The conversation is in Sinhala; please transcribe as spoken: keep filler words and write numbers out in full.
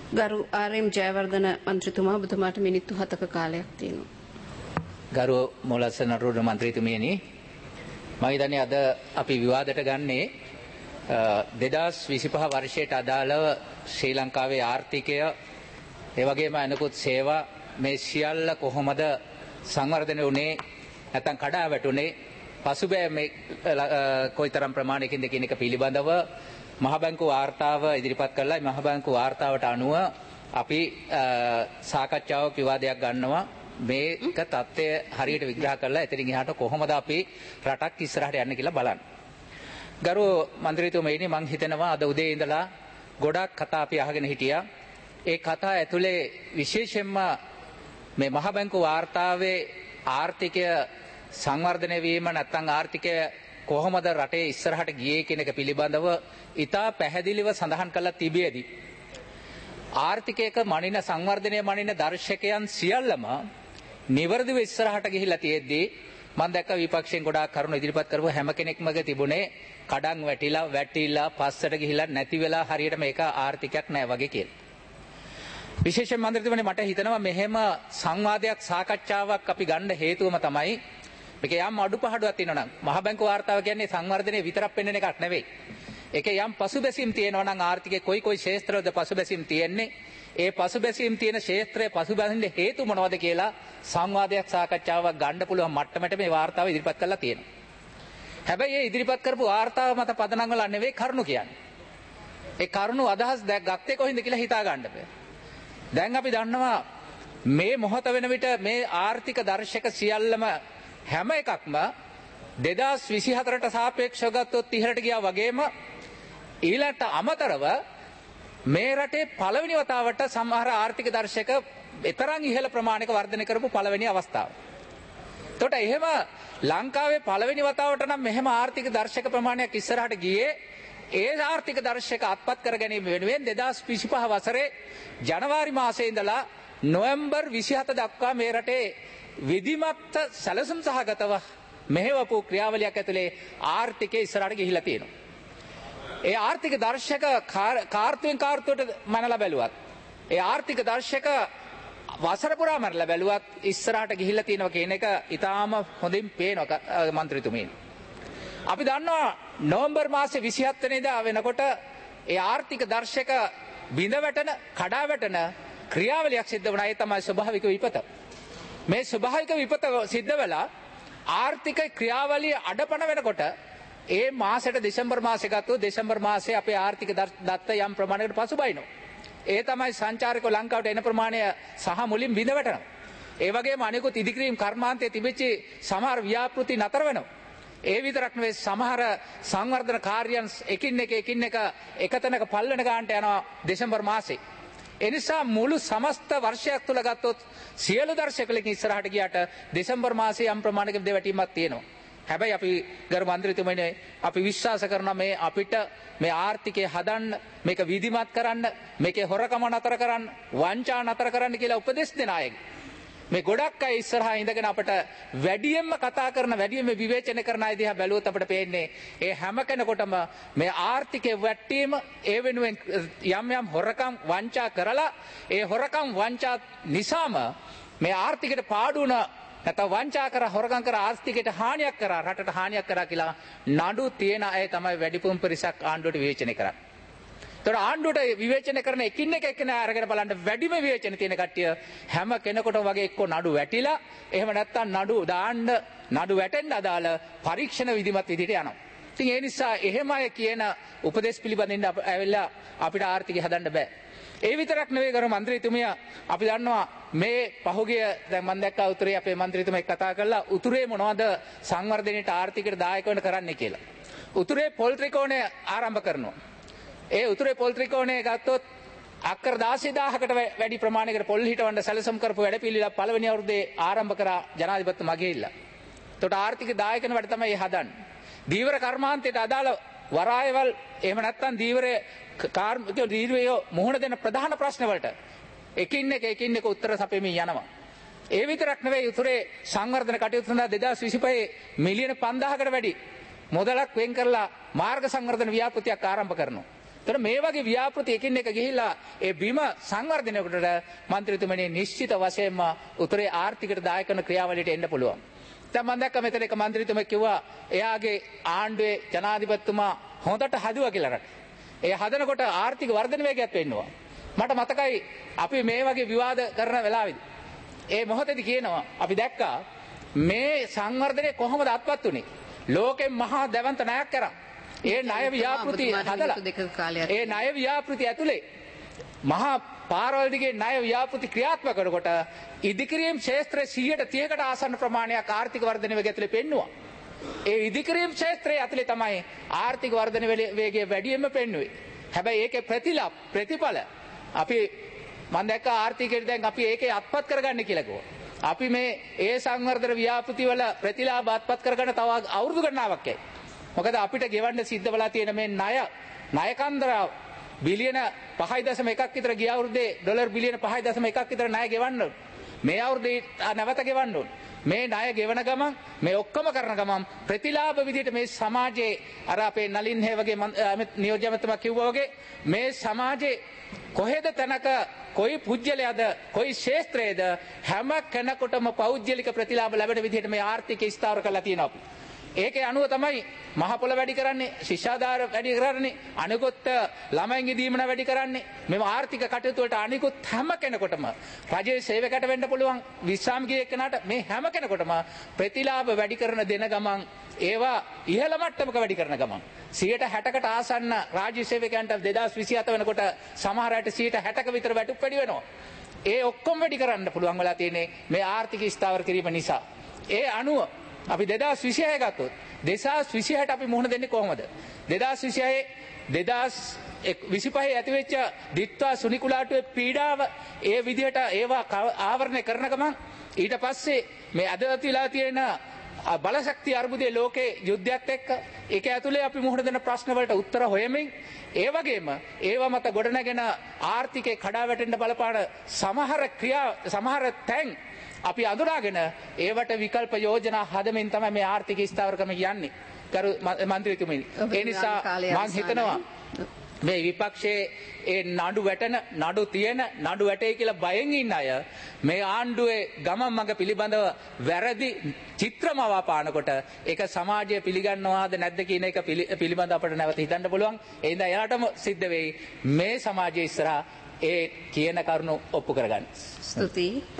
ගරු ආර්.එම්. ජයවර්ධන මන්ත්‍රීතුමා ඔබතුමාට මිනිත්තු හතක කාලයක් තියෙනවා. ගරු මොලස නරුණ මන්ත්‍රීතුමියනි මම හිතන්නේ අද අපි විවාදයට ගන්නේ දෙදාස් විසිපහ වර්ෂයට අදාළව ශ්‍රී ලංකාවේ ආර්ථිකය ඒ වගේම අනෙකුත් සේවා මේ සියල්ල කොහොමද සංවර්ධනය වුණේ නැත්නම් කඩා වැටුනේ පසුබෑ මේ කොයිතරම් ප්‍රමාණයකින්ද කියන එක පිළිබඳව මහ බැංකුව වාර්තාව ඉදිරිපත් කළා. මහ බැංකුව වාර්තාවට අනුව අපි සාකච්ඡාවක් විවාදයක් ගන්නවා. මේක தත්ත්වය හරියට විග්‍රහ කරලා එතනින් එහාට කොහොමද අපි රටක් ඉස්සරහට යන්නේ කියලා බලන්න. ගරු මන්ත්‍රීතුමනි මම හිතනවා අද උදේ ඉඳලා ගොඩක් කතා අපි අහගෙන හිටියා. ඒ කතා ඇතුලේ විශේෂයෙන්ම මේ මහ බැංකුව වාර්තාවේ ආර්ථිකය සංවර්ධනය වීම නැත්නම් ආර්ථිකය කොහොමද රටේ ඉස්සරහට ගියේ කියන එක පිළිබඳව ඉතා පැහැදිලිව සඳහන් කරලා තිබියදී ආර්ථිකයක මනින සංවර්ධනය මනින දර්ශකයන් සියල්ලම නිවර්දිව ඉස්සරහට ගිහිලා තියෙද්දී මම දැක්ක විපක්ෂයෙන් ගොඩාක් කරුණු ඉදිරිපත් කරපුව හැම කෙනෙක්ම තිබුණේ කඩන් වැටිලා වැටිලා පස්සට ගිහිලා නැති වෙලා හරියට මේක ආර්ථිකයක් නෑ වගේ කියලා. විශේෂයෙන් මන්ත්‍රීතුමනි මට හිතෙනවා මෙහෙම සංවාදයක් සාකච්ඡාවක් අපි ගන්න හේතුවම තමයි මේක යම් අඩුපාඩුවක් තියෙනවා නම් මහ බැංකුව වාර්තාව කියන්නේ සංවර්ධනය විතරක් පෙන්වන එකක් නෙවෙයි. ඒකේ යම් පසුබැසීම් තියෙනවා නම් ආර්ථිකයේ කොයි කොයි ක්ෂේත්‍රවලද පසුබැසීම් තියෙන්නේ ඒ පසුබැසීම් තියෙන ක්ෂේත්‍රයේ පසුබැසින්න හේතු මොනවද කියලා සංවාදයක් සාකච්ඡාවක් ගන්න පුළුවන් මට්ටමට මේ වාර්තාව ඉදිරිපත් කරලා තියෙනවා. හැබැයි මේ ඉදිරිපත් කරපු වාර්තාව මත පදනම් වල නෙවෙයි කරුණු කියන්නේ. ඒ කරුණු අදහස් ගත්තේ කොහින්ද කියලා හිතා ගන්න බෑ. දැන් අපි දන්නවා මේ මොහොත වෙන විට මේ ආර්ථික දර්ශක සියල්ලම හැම එකක්ම දෙදාස් විසිහතරට සාපේක්ෂව ගත්තොත් ඉහළට ගියා වගේම ඊළඟට අමතරව මේ රටේ පළවෙනි වතාවට සමහර ආර්ථික දර්ශක තරම් ඉහළ ප්‍රමාණයක වර්ධනය කරපු පළවෙනි අවස්ථාව. එතකොට එහෙම ලංකාවේ පළවෙනි වතාවට නම් මෙහෙම ආර්ථික දර්ශක ප්‍රමාණයක් ඉස්සරහට ගියේ ඒ ආර්ථික දර්ශක අත්පත් කර ගැනීම වෙනුවෙන් දෙදාස් විසිපහ වසරේ ජනවාරි මාසයේ ඉඳලා නොවැම්බර් විසිහත දක්වා මේ රටේ විධිමත් සැලසුම් සහගතව මෙහෙවපු ක්‍රියාවලියක් ඇතුලේ ආර්ථිකය ඉස්සරහට ගිහිලා තියෙනවා. ඒ ආර්ථික දර්ශක කාර්තුවෙන් කාර්තුවට මනලා බැලුවත් ඒ ආර්ථික දර්ශක වසර පුරා මනලා බැලුවත් ඉස්සරහට ගිහිලා තියෙනවා කියන එක ඉතාම හොඳින් පේනවා මන්ත්‍රීතුමනි. අපි දන්නවා නොවැම්බර් මාසේ විසිහත වෙනිදා වෙනකොට ඒ ආර්ථික දර්ශක බිඳ වැටෙන කඩා වැටෙන ක්‍රියාවලියක් සිද්ධ වුණා. ඒ තමයි ස්වභාවික විපත. මේ ස්වභාවික විපත සිද්ධ වෙලා ආර්ථික ක්‍රියාවලිය අඩපණ වෙනකොට ඒ මාසෙට දෙසැම්බර් මාසේ ගත්තොත් දෙසැම්බර් මාසේ අපේ ආර්ථික දත්ත යම් ප්‍රමාණයකට පසුබයිනවා. ඒ තමයි සංචාරකව ලංකාවට එන ප්‍රමාණය සහ මුලින් බිඳ වැටෙනවා. ඒ වගේම අනෙකුත් ඉදිකිරීම් කර්මාන්තයේ තිබිච්ච සමහර ව්‍යාපෘති නතර වෙනවා. ඒ විතරක් නෙවෙයි සමහර සංවර්ධන කාර්යයන් එකින් එක එකින් එක එකතැනක පල්ලෙන ගන්නට යනවා දෙසැම්බර් මාසේ. එනිසා මුළු සමස්ත වර්ෂයක් තුල ගත්තොත් සියලු දර්ශකවලින් ඉස්සරහට ගියාට දෙසැම්බර් මාසයේ යම් ප්‍රමාණයක දෙවැටීමක් තියෙනවා. හැබැයි අපි ගරු මන්ත්‍රීතුමනි අපි විශ්වාස කරනවා මේ අපිට මේ ආර්ථිකය හදන්න මේක විධිමත් කරන්න මේකේ හොරකම නතර කරන්න වංචා නතර කරන්න කියලා උපදෙස් දෙන අය මේ ගොඩක් අය ඉස්සරහා ඉඳගෙන අපිට වැඩියෙන්ම කතා කරන වැඩියෙන්ම විවේචනය කරන අය දිහා බැලුවොත් අපිට පේන්නේ ඒ හැම කෙනෙකුටම මේ ආර්ථිකයේ වැටීම ඒ වෙනුවෙන් යම් යම් හොරකම් වංචා කරලා ඒ හොරකම් වංචා නිසාම මේ ආර්ථිකයට පාඩු වුණ නැත්නම් වංචා කර හොරකම් කර ආර්ථිකයට හානියක් කරා රටට හානියක් කරා කියලා නඩු තියෙන අය තමයි වැඩිපුර පිරිසක් ආණ්ඩුවට විවේචනය කරන්නේ. ඒතර ආණ්ඩුවට විවේචනය කරන එකින් එක එක්කෙනා අරගෙන බලන්න වැඩිම විවේචන තියෙන කට්ටිය හැම කෙනෙකුට වගේ එක්ක නඩු වැටිලා එහෙම නැත්නම් නඩු දාන්න නඩු වැටෙන්න අදාළ පරීක්ෂණ විධිමත් විදිහට යනවා. ඉතින් ඒ නිසා එහෙම අය කියන උපදේශ පිළිබඳින් ඇවිල්ලා අපිට ආර්ථිකය හදන්න බෑ. ඒ විතරක් නෙවෙයි ගරු මන්ත්‍රීතුමිය අපි දන්නවා මේ පහුගිය දැන් මම දැක්කා උතුරේ අපේ මන්ත්‍රීතුමෙක් කතා කළා උතුරේ මොනවද සංවර්ධනයට ආර්ථිකයට දායක වෙන්න කරන්නේ කියලා. උතුරේ පොල් ත්‍රිකෝණය ආරම්භ කරනවා. ඒ උතුරේ පොල් ත්‍රිකෝණය ගත්තොත් අක්කර දාසයදාහකට වැඩි ප්‍රමාණයකට පොල් හිටවන්න සැලසුම් කරපු වැඩපිළිවෙල පළවෙනි අවුරුද්දේ ආරම්භ කරා ජනාධිපතිතුමා ගිහිල්ලා. එතකොට ආර්ථික දායක වෙන වැඩ තමයි හදන්නේ. දීවර කර්මාන්තයට අදාළ වරායවල් එහෙම නැත්නම් දීවරේ කාර්මික දීර්වය මුහුණ දෙන ප්‍රධාන ප්‍රශ්න වලට එකින් එක එකින් එක උත්තර සපෙමින් යනවා. ඒ විතරක් නෙවෙයි උතුරේ සංවර්ධන කටයුතු සඳහා දෙදාස් විසිපහේ මිලියන පන්දාහකට වැඩි මුදලක් වෙන් කරලා මාර්ග සංවර්ධන ව්‍යාපෘතියක් ආරම්භ කරනවා. ඒතර මේ වගේ ව්‍යාපෘති එකින් එක ගිහිල්ලා ඒ බිම සංවර්ධනයකට മന്ത്രിතුමනි නිශ්චිත වශයෙන්ම උතුරේ ආර්ථිකයට දායක කරන ක්‍රියාවලියට එන්න පුළුවන්. දැන් මම දැක්ක මෙතන එක മന്ത്രിතුමෙක් කිව්වා එයාගේ ආණ්ඩුවේ ජනාධිපතිතුමා හොඳට හදුවා කියලා රට. ඒ හදනකොට ආර්ථික වර්ධන වේගයක් වෙන්නවා. මට මතකයි අපි මේ වගේ විවාද කරන වෙලාවෙදි ඒ මොහොතේදී කියනවා අපි දැක්කා මේ සංවර්ධනය කොහොමද අත්පත් උනේ? ලෝකෙ මහා දැවන්ත ණයක් කරා. ඒ ණය ව්‍යාපෘති හදලා ඒ ණය ව්‍යාපෘති ඇතුලේ මහා පාරවල් දිගේ ණය ව්‍යාපෘති ක්‍රියාත්මක කරනකොට ඉදිකිරීම් ක්ෂේත්‍රයේ සියයට තිහකට ආසන්න ප්‍රමාණයක් ආර්ථික වර්ධන වේගය ඇතුලේ පෙන්නුවා. ඒ ඉදිකිරීම් ක්ෂේත්‍රයේ ඇතුලේ තමයි ආර්ථික වර්ධන වේගය වැඩියෙන්ම පෙන්නුවේ. හැබැයි ඒකේ ප්‍රතිලාභ ප්‍රතිඵල අපි මම දැක්ක ආර්ථිකයට දැන් අපි ඒකේ අත්පත් කරගන්න කියලා කිව්වා. අපි මේ ඒ සංවර්ධන ව්‍යාපෘති වල ප්‍රතිලාභ අත්පත් කරගන්න තව අවුරුදු ගණනාවක් යයි. මොකද අපිට ගෙවන්න සිද්ධ වෙලා තියෙන මේ ණය ණය කන්දරාව බිලියන පහයි දශම එකක් විතර ගිය අවුරුද්දේ ඩොලර් බිලියන පහයි දශම එකක් විතර ණය ගෙවන්න ඕන. මේ අවුරුද්දේ නැවත ගෙවන්න ඕන. මේ ණය ගෙවන ගමන් මේ ඔක්කොම කරන ගමන් ප්‍රතිලාභ විදිහට මේ සමාජයේ අර අපේ නලින් හේ වගේ නියෝජ්‍ය මැතිතුමා කිව්වා වගේ මේ සමාජයේ කොහෙද තැනක කොයි පුජ්‍යලයද කොයි ශේත්‍රයේද හැම කෙනෙකුටම පෞද්ගලික ප්‍රතිලාභ ලැබෙන විදිහට මේ ආර්ථිකය ස්ථාවර කරලා තියෙනවා අපි. ඒකේ අනුව තමයි මහ පොළ වැඩි කරන්නේ, ශිෂ්‍යාධාර වැඩි කරන්නේ, අනිකුත් ළමයින්ගේ දීමන වැඩි කරන්නේ. මේ ආර්ථික කටයුතු වලට අනිකුත් හැම කෙනෙකුටම රජයේ සේවකයට වෙන්න පුළුවන් විශ්‍රාම ගිය කෙනාට මේ හැම කෙනෙකුටම ප්‍රතිලාභ වැඩි කරන දෙන ගමන් ඒවා ඉහළ මට්ටමක වැඩි කරන ගමන් සියයට හැටකට ආසන්න රාජ්‍ය සේවකයන්ට දෙදාස් විසිහත වෙනකොට සමහර අයට සියයට හැටක විතර වැටුප් වැඩි වෙනවා. ඒ ඔක්කොම වැඩි කරන්න පුළුවන් වෙලා තියෙන්නේ මේ ආර්ථික ස්ථාවර කිරීම නිසා. ඒ අනුව අපි දෙදාස් විසිහය ගත්තොත් දෙදාස් විසිහයට අපි මුහුණ දෙන්නේ කොහොමද? දෙදාස් විසිහයේ දෙදාස් විසිපහේ ඇතිවෙච්ච දිත්වා සුනිකුලාටුවේ පීඩාව ඒ විදිහට ඒවා ආවරණය කරන ගමන් ඊට පස්සේ මේ අද ඇතිලා තියෙන බලශක්ති අර්බුදයේ ලෝකේ යුද්ධයත් එක්ක ඒක ඇතුලේ අපි මුහුණ දෙන ප්‍රශ්න වලට උත්තර හොයමින් ඒ වගේම ඒව මත ගොඩනගෙන ආර්ථිකේ කඩා වැටෙන්න බලපාන සමහර ක්‍රියා සමහර තැන් අපි අඳුරාගෙන ඒවට විකල්ප යෝජනා හදමින් තමයි මේ ආර්ථික ස්ථාවරකම යන්නේ. කරු මන්ත්‍රීතුමනි. ඒ නිසා මම හිතනවා මේ විපක්ෂයේ ඒ නඩු වැටෙන නඩු තියෙන නඩු වැටේ කියලා බයෙන් ඉන්න අය මේ ආණ්ඩුවේ ගමන් මඟ පිළිබඳව වැරදි චිත්‍රම වපානකොට ඒක සමාජය පිළිගන්නවාද නැද්ද කියන එක පිළිබඳව අපිට නැවත හිතන්න පුළුවන්. ඒ හින්දා එයාටම සිද්ධ වෙයි මේ සමාජයේ ඉස්සරහා ඒ කියන කරුණු ඔප්පු කරගන්න. ස්තුතියි.